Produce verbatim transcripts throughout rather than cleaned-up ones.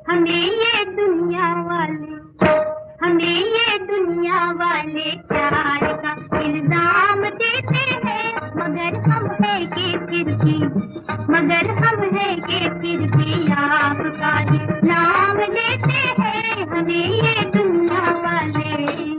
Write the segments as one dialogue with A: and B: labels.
A: हमें ये दुनिया वाले हमें ये दुनिया वाले प्यार का इल्जाम देते हैं, मगर हम है के फिर भी मगर हम है के फिर भी आपका ही नाम लेते हैं। हमें ये दुनिया वाले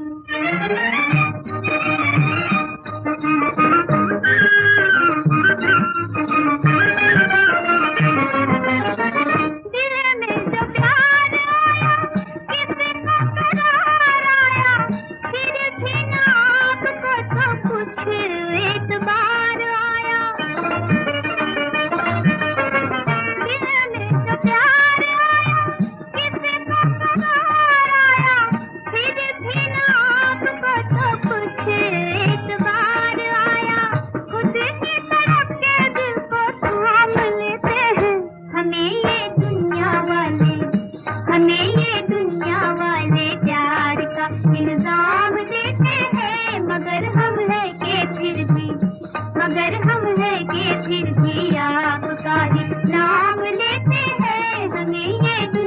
A: हमें ये दुनिया वाले प्यार का इल्जाम देते हैं, मगर हम है के फिर भी मगर हम है के फिर भी आपका ही नाम लेते हैं। हमें ये